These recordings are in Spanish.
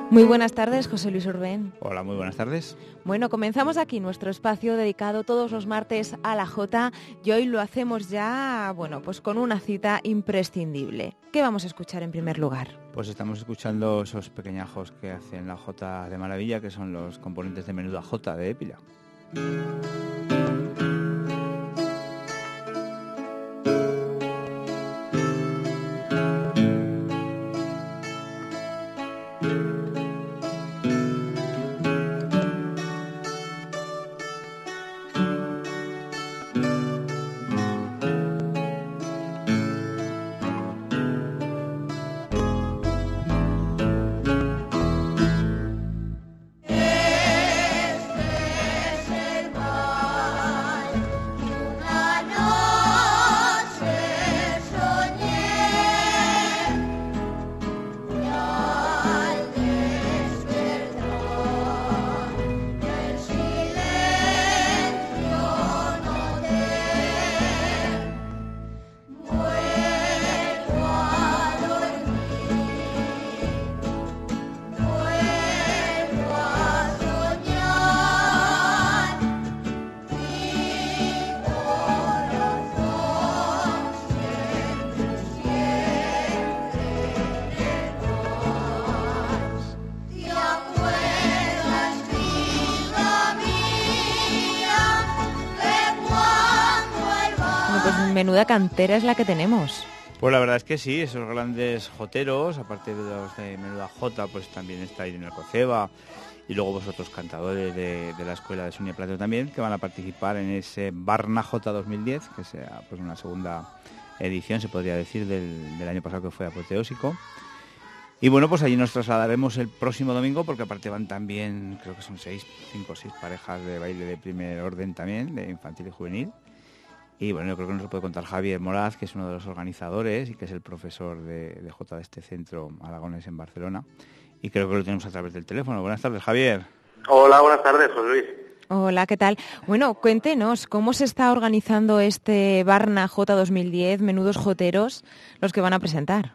Muy buenas tardes, José Luis Urbén. Hola, muy buenas tardes. Bueno, comenzamos aquí nuestro espacio dedicado todos los martes a la Jota y hoy lo hacemos ya, pues con una cita imprescindible. ¿Qué vamos a escuchar en primer lugar? Pues estamos escuchando esos pequeñajos que hacen la Jota de maravilla, que son los componentes de Menuda Jota de Épila. Menuda cantera es la que tenemos. Pues la verdad es que sí, esos grandes joteros, aparte de los de Menuda Jota, pues también está Irene Alcoceba y luego vosotros cantadores de la Escuela de Sonia Platero también, que van a participar en ese Barna Jota 2010, que sea pues una segunda edición, se podría decir, del año pasado, que fue apoteósico. Y bueno, pues allí nos trasladaremos el próximo domingo, porque aparte van también, creo que son 5 o 6 parejas de baile de primer orden también, de infantil y juvenil. Y bueno, yo creo que nos lo puede contar Javier Moraz, que es uno de los organizadores y que es el profesor de Jota de este centro aragonés en Barcelona. Y creo que lo tenemos a través del teléfono. Buenas tardes, Javier. Hola, buenas tardes, José Luis. Hola, ¿qué tal? Bueno, cuéntenos, ¿cómo se está organizando este Barna Jota 2010, Menudos Joteros, los que van a presentar?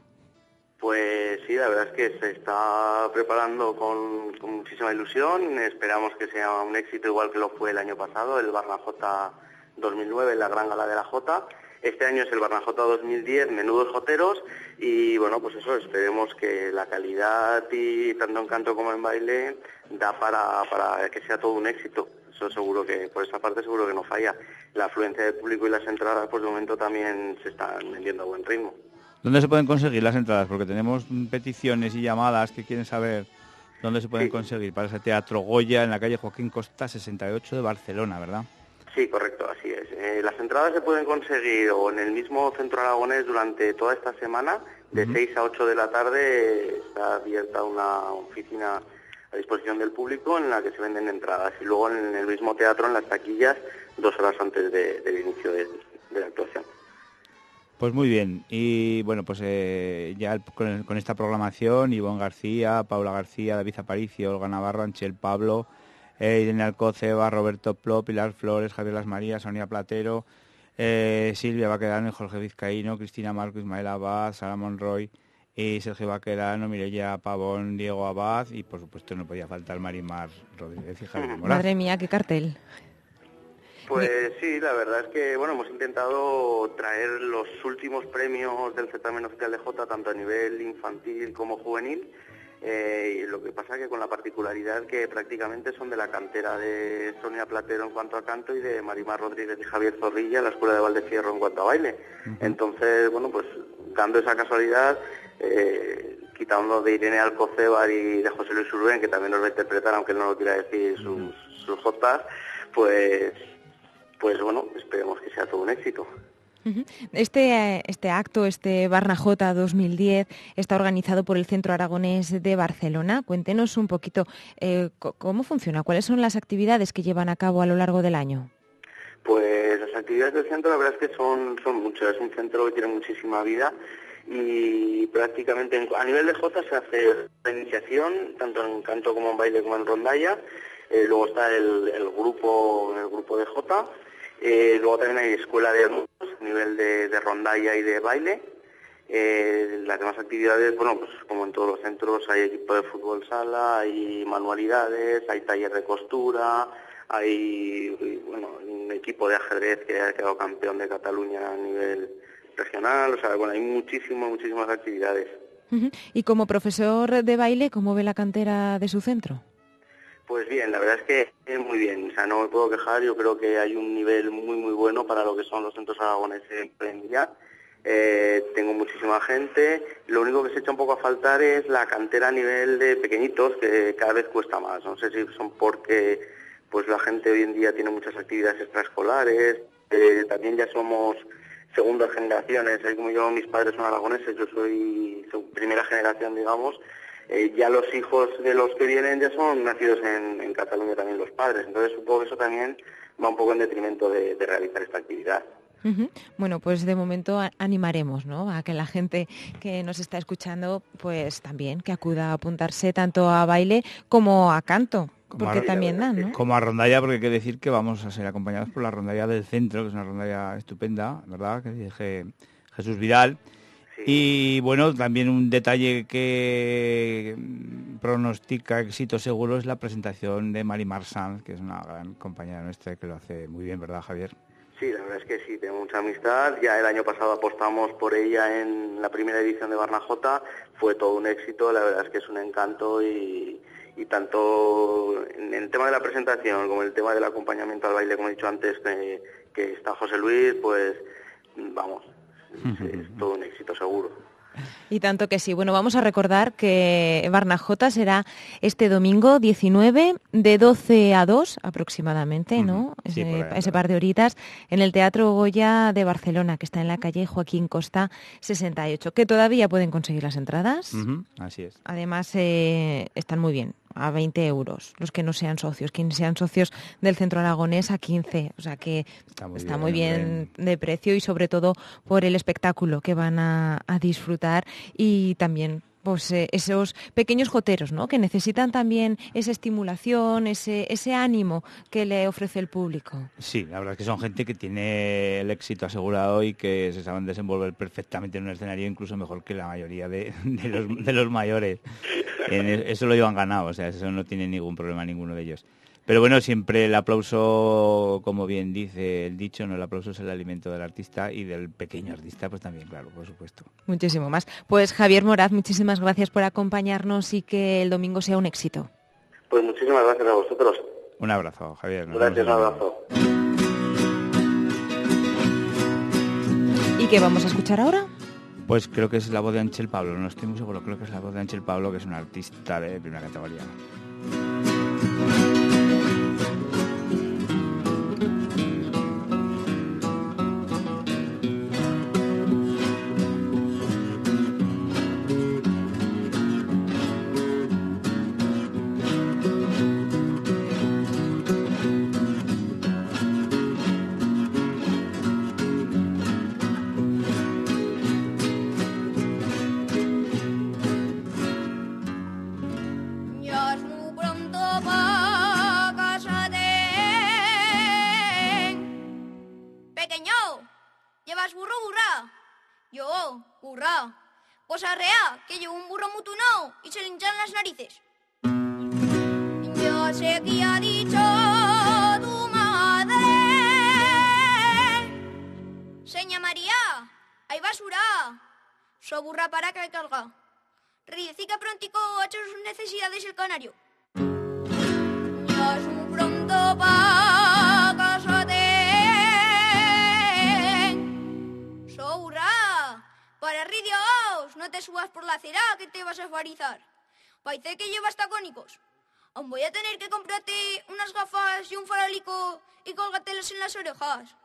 Pues sí, la verdad es que se está preparando con muchísima ilusión. Esperamos que sea un éxito igual que lo fue el año pasado, el Barna Jota 2009, la Gran Gala de la Jota. Este año es el Barna Jota 2010, Menudos Joteros, y bueno, pues eso, esperemos que la calidad, y tanto en canto como en baile, da para que sea todo un éxito. Eso seguro que, por esa parte seguro que no falla. La afluencia del público y las entradas, pues de momento también se están vendiendo a buen ritmo. ¿Dónde se pueden conseguir las entradas? Porque tenemos peticiones y llamadas que quieren saber dónde se pueden conseguir para ese Teatro Goya en la calle Joaquín Costa 68 de Barcelona, ¿verdad? Sí, correcto, así es. Las entradas se pueden conseguir o en el mismo centro aragonés durante toda esta semana, de 6 a 8 de la tarde, está abierta una oficina a disposición del público en la que se venden entradas, y luego en el mismo teatro, en las taquillas, 2 horas antes del inicio de la actuación. Pues muy bien, y bueno, pues ya con esta programación, Ivonne García, Paula García, David Aparicio, Olga Navarro, Anchel Pablo, Irene Alcoceba, Roberto Pló, Pilar Flores, Javier Las Marías, Sonia Platero, Silvia Baquedano, Jorge Vizcaíno, Cristina Marco, Ismael Abad, Sara Monroy, y Sergio Baquedano, Mireia Pavón, Diego Abad, y por supuesto no podía faltar Marimar Rodríguez y Javier Moraz. Madre mía, qué cartel. Pues sí, la verdad es que hemos intentado traer los últimos premios del certamen oficial de Jota, tanto a nivel infantil como juvenil. Y lo que pasa que con la particularidad que prácticamente son de la cantera de Sonia Platero en cuanto a canto y de Marimar Rodríguez y Javier Zorrilla, la Escuela de Valdefierro, en cuanto a baile. Entonces, pues dando esa casualidad, quitando de Irene Alcoceba y de José Luis Urbén, que también nos va a interpretar, aunque él no lo quiera decir, sus jotas, pues esperemos que sea todo un éxito. Este acto, este Barna Jota 2010, está organizado por el Centro Aragonés de Barcelona. Cuéntenos un poquito cómo funciona, cuáles son las actividades que llevan a cabo a lo largo del año. Pues las actividades del centro, la verdad es que son muchas. Es un centro que tiene muchísima vida y prácticamente a nivel de Jota se hace la iniciación, tanto en canto como en baile como en rondalla. Luego está el grupo de Jota. Luego también hay escuela de adultos a nivel de rondalla y de baile. Las demás actividades, bueno, pues como en todos los centros, hay equipo de fútbol sala, hay manualidades, hay taller de costura, hay un equipo de ajedrez que ha quedado campeón de Cataluña a nivel regional, o sea, bueno, hay muchísimas actividades. Y como profesor de baile, ¿cómo ve la cantera de su centro? Pues bien, la verdad es que es muy bien, o sea, no me puedo quejar, yo creo que hay un nivel muy bueno para lo que son los centros aragoneses en día. Tengo muchísima gente, lo único que se echa un poco a faltar es la cantera a nivel de pequeñitos, que cada vez cuesta más, no sé si son porque pues la gente hoy en día tiene muchas actividades extraescolares, también ya somos segundas generaciones, como yo, mis padres son aragoneses, yo soy primera generación, digamos. Ya los hijos de los que vienen ya son nacidos en Cataluña también los padres, entonces supongo que eso también va un poco en detrimento de realizar esta actividad. Bueno, pues de momento animaremos, ¿no?, a que la gente que nos está escuchando, pues también que acuda a apuntarse tanto a baile como a canto, porque también dan, ¿no? Como a rondalla, porque hay que decir que vamos a ser acompañados por la rondalla del centro, que es una rondalla estupenda, ¿verdad?, que dirige Jesús Vidal. Sí. Y bueno, también un detalle que pronostica éxito seguro es la presentación de Mari Marsan, que es una gran compañera nuestra que lo hace muy bien, ¿verdad, Javier? Sí, la verdad es que sí, tengo mucha amistad. Ya el año pasado apostamos por ella en la primera edición de Barnajota, fue todo un éxito, la verdad es que es un encanto y tanto en el tema de la presentación como en el tema del acompañamiento al baile, como he dicho antes, que está José Luis, pues vamos, es todo un éxito seguro. Y tanto que sí. Bueno, vamos a recordar que Barnajota será este domingo 19 de 12 a 2 aproximadamente, ¿no? Sí, ese par de horitas en el Teatro Goya de Barcelona, que está en la calle Joaquín Costa 68, que todavía pueden conseguir las entradas. Así es. Además, están muy bien, a 20 euros, los que no sean socios. Quienes sean socios del Centro Aragonés a 15, o sea que está muy bien de precio y sobre todo por el espectáculo que van a disfrutar y también pues esos pequeños joteros, ¿no?, que necesitan también esa estimulación, ese ánimo que le ofrece el público. Sí, la verdad es que son gente que tiene el éxito asegurado y que se saben desenvolver perfectamente en un escenario, incluso mejor que la mayoría de los mayores. Eso lo llevan ganado, o sea, eso no tiene ningún problema ninguno de ellos. Pero bueno, siempre el aplauso, como bien dice el dicho, no, el aplauso es el alimento del artista y del pequeño artista, pues también, claro, por supuesto. Muchísimo más. Pues Javier Moraz, muchísimas gracias por acompañarnos y que el domingo sea un éxito. Pues muchísimas gracias a vosotros. Un abrazo, Javier. Gracias, un abrazo. ¿Y qué vamos a escuchar ahora? Pues creo que es la voz de Ángel Pablo, no estoy muy seguro, creo que es la voz de Ángel Pablo, que es un artista de primera categoría. Pues arrea, que llevo un burro mutunao y se le hinchan las narices. Yo sé que ha dicho tu madre, Seña María, hay basura, so burra para que carga. Ridecica prontico ha hecho sus necesidades el canario. Ya su pronto pa casate, so burra. Para Dios, no te subas por la acera que te vas a farizar. Parece que llevas tacónicos. Aún voy a tener que comprarte unas gafas y un farolico y colgártelos en las orejas.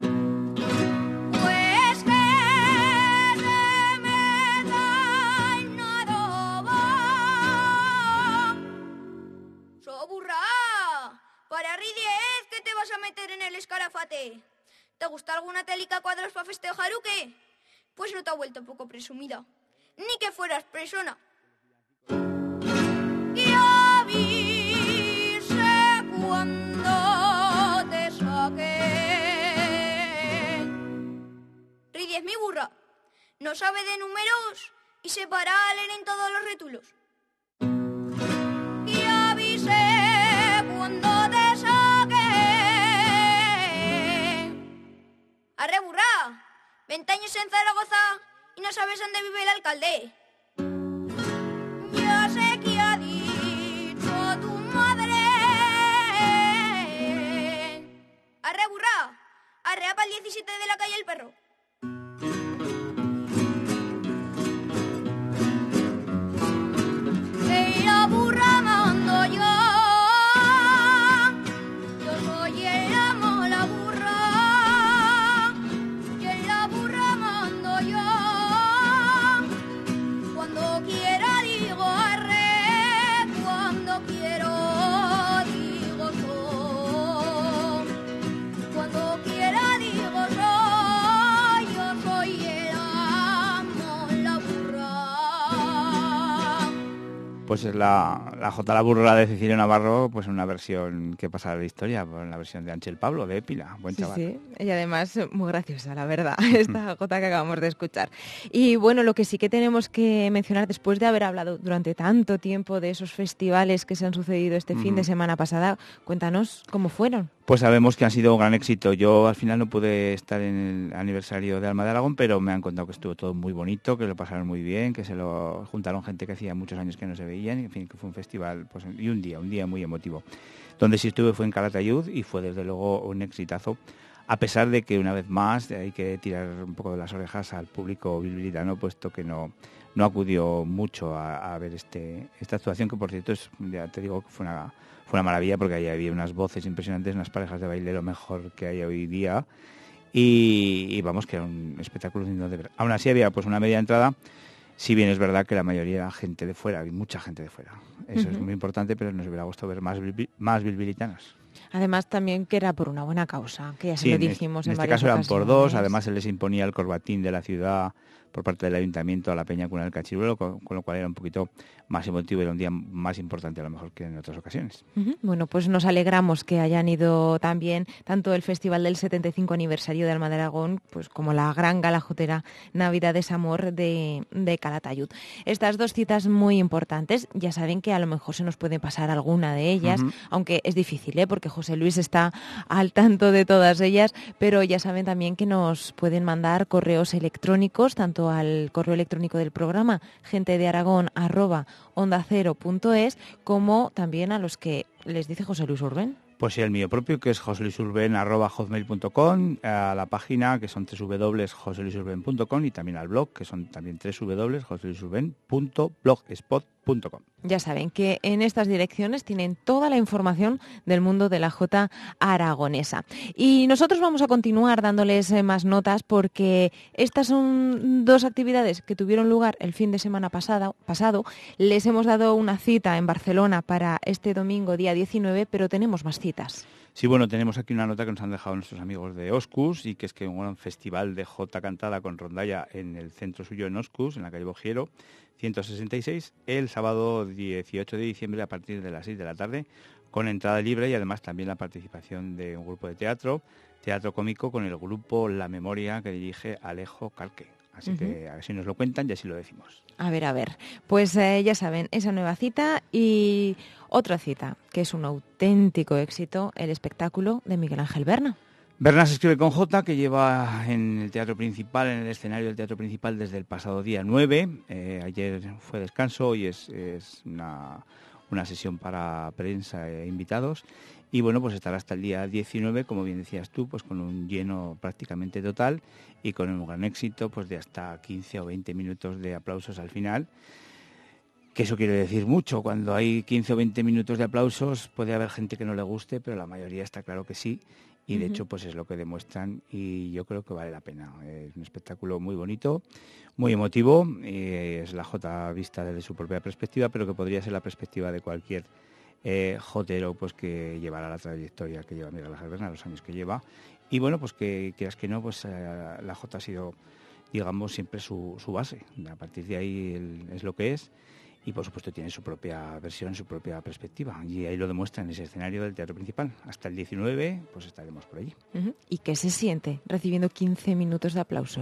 Pues que se me da y nada va. So burra, para Ridiez, ¿qué te vas a meter en el escarafate? ¿Te gusta alguna telica cuadros para festejar o qué? Pues no te ha vuelto poco presumida, ni que fueras persona. Y avise cuando te saque. Ridie es mi burra, no sabe de números y se para a leer en todos los rétulos. Y avisé cuando te saqué. Arre, burra, 20 años en Zaragoza y no sabes dónde vive el alcalde. Ya sé que ha dicho tu madre. Arre, burra, arrea para el 17 de la calle El Perro. Y la burra mando yo soy el amo, la burra, y en la burra mando yo. Cuando quiera digo arre, cuando quiero digo so. Cuando quiera digo so, yo soy el amo, la burra. Pues es la Jota la burra de Cecilio Navarro, pues una versión que pasa a la historia, pues la versión de Ángel Pablo, de Épila, buen chaval. Sí, y además muy graciosa, la verdad, esta Jota que acabamos de escuchar. Y bueno, lo que sí que tenemos que mencionar, después de haber hablado durante tanto tiempo de esos festivales que se han sucedido este fin de semana pasada, cuéntanos cómo fueron. Pues sabemos que han sido un gran éxito. Yo al final no pude estar en el aniversario de Alma de Aragón, pero me han contado que estuvo todo muy bonito, que lo pasaron muy bien, que se lo juntaron gente que hacía muchos años que no se veían, en fin, que fue un festival pues, y un día muy emotivo. Donde sí estuve fue en Calatayud y fue desde luego un exitazo, a pesar de que una vez más hay que tirar un poco de las orejas al público bilbilitano, puesto que no acudió mucho a ver esta actuación, que por cierto ya te digo que fue una maravilla, porque ahí había unas voces impresionantes, unas parejas de baile lo mejor que hay hoy día, y vamos, que era un espectáculo lindo de ver. Aún así había pues una media entrada, si bien es verdad que la mayoría era gente de fuera, había mucha gente de fuera. Eso es muy importante, pero nos hubiera gustado ver más bilbilitanos. Además también que era por una buena causa, que ya se lo dijimos en este varias caso eran ocasiones. por dos, además se les imponía el corbatín de la ciudad por parte del ayuntamiento a la Peña Cuna del Cachiruelo, con lo cual era un poquito más emotivo, era un día más importante a lo mejor que en otras ocasiones. Bueno, pues nos alegramos que hayan ido también tanto el Festival del 75 aniversario de Alma de Aragón, pues como la gran gala jotera Navidades Amor de Calatayud. Estas dos citas muy importantes, ya saben que a lo mejor se nos puede pasar alguna de ellas, aunque es difícil, porque José Luis está al tanto de todas ellas, pero ya saben también que nos pueden mandar correos electrónicos, tanto al correo electrónico del programa gentedearagón@ondacero.es, como también a los que les dice José Luis Urben. Pues sí, el mío propio, que es joseluisurben@hotmail.com, a la página, que son www.joseluisurben.com, y también al blog, que son también www.joseluisurben.blogspot.com. Ya saben que en estas direcciones tienen toda la información del mundo de la jota aragonesa. Y nosotros vamos a continuar dándoles más notas, porque estas son dos actividades que tuvieron lugar el fin de semana pasado. Les hemos dado una cita en Barcelona para este domingo, día 19, pero tenemos más citas. Sí, bueno, tenemos aquí una nota que nos han dejado nuestros amigos de Oscus, y que es que un gran festival de jota cantada con rondalla en el centro suyo en Oscus, en la calle Bogiero 166, el sábado 18 de diciembre a partir de las 6 de la tarde, con entrada libre, y además también la participación de un grupo de teatro cómico, con el grupo La Memoria, que dirige Alejo Carque. Así que a ver si nos lo cuentan y así lo decimos. A ver. Pues ya saben, esa nueva cita y otra cita, que es un auténtico éxito, el espectáculo de Miguel Ángel Berna. Berna se escribe con J, que lleva en el teatro principal, en el escenario del teatro principal desde el pasado día 9. Ayer fue descanso y es una sesión para prensa e invitados. Y bueno, pues estará hasta el día 19, como bien decías tú, pues con un lleno prácticamente total y con un gran éxito, pues de hasta 15 o 20 minutos de aplausos al final. Que eso quiere decir mucho. Cuando hay 15 o 20 minutos de aplausos puede haber gente que no le guste, pero la mayoría está claro que sí. Y de hecho pues es lo que demuestran, y yo creo que vale la pena. Es un espectáculo muy bonito, muy emotivo, es la jota vista desde su propia perspectiva, pero que podría ser la perspectiva de cualquier jotero, pues que llevará la trayectoria que lleva Miguel Ángel Berna, los años que lleva. Y bueno, pues que quieras que no, pues la jota ha sido, digamos, siempre su base. A partir de ahí es lo que es. Y por supuesto tiene su propia versión, su propia perspectiva, y ahí lo demuestra en ese escenario del teatro principal. Hasta el 19 pues estaremos por allí. ¿Y qué se siente recibiendo 15 minutos de aplausos?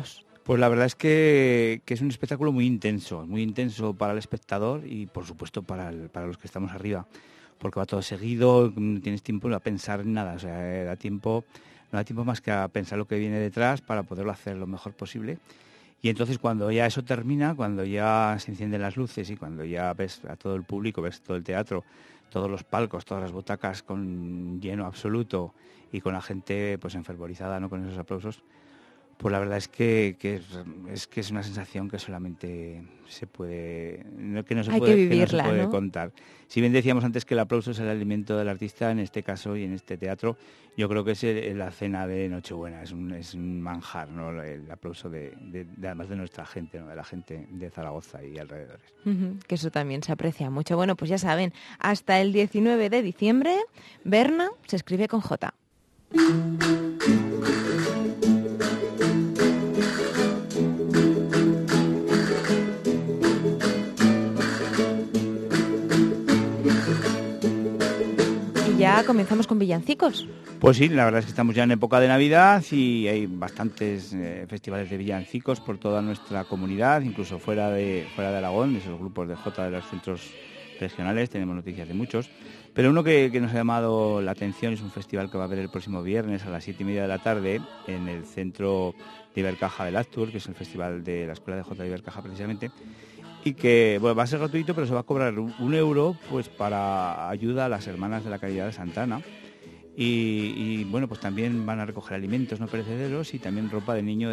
Pues la verdad es que es un espectáculo muy intenso para el espectador y por supuesto para los que estamos arriba, porque va todo seguido, no tienes tiempo a pensar en nada, o sea, no da tiempo más que a pensar lo que viene detrás para poderlo hacer lo mejor posible. Y entonces cuando ya eso termina, cuando ya se encienden las luces y cuando ya ves a todo el público, ves todo el teatro, todos los palcos, todas las butacas con lleno absoluto y con la gente pues enfervorizada, ¿no?, con esos aplausos, pues la verdad es que es una sensación que solamente se puede, que no se Hay puede, que vivirla, que no se puede ¿no? contar. Si bien decíamos antes que el aplauso es el alimento del artista, en este caso y en este teatro, yo creo que es la cena de Nochebuena, es un manjar, ¿no?, el aplauso además de nuestra gente, ¿no?, de la gente de Zaragoza y alrededores. Que eso también se aprecia mucho. Bueno, pues ya saben, hasta el 19 de diciembre, Berna se escribe con J. Ya comenzamos con villancicos. Pues sí, la verdad es que estamos ya en época de Navidad y hay bastantes festivales de villancicos por toda nuestra comunidad, incluso fuera de Aragón, esos grupos de Jota de los centros regionales, tenemos noticias de muchos. Pero uno que nos ha llamado la atención es un festival que va a haber el próximo viernes a las 7:30 de la tarde en el centro de Ibercaja del Actur, que es el festival de la Escuela de Jota de Ibercaja precisamente, y que va a ser gratuito, pero se va a cobrar 1 euro pues para ayuda a las hermanas de la Caridad de Santa Ana. Y bueno, pues también van a recoger alimentos no perecederos y también ropa de niño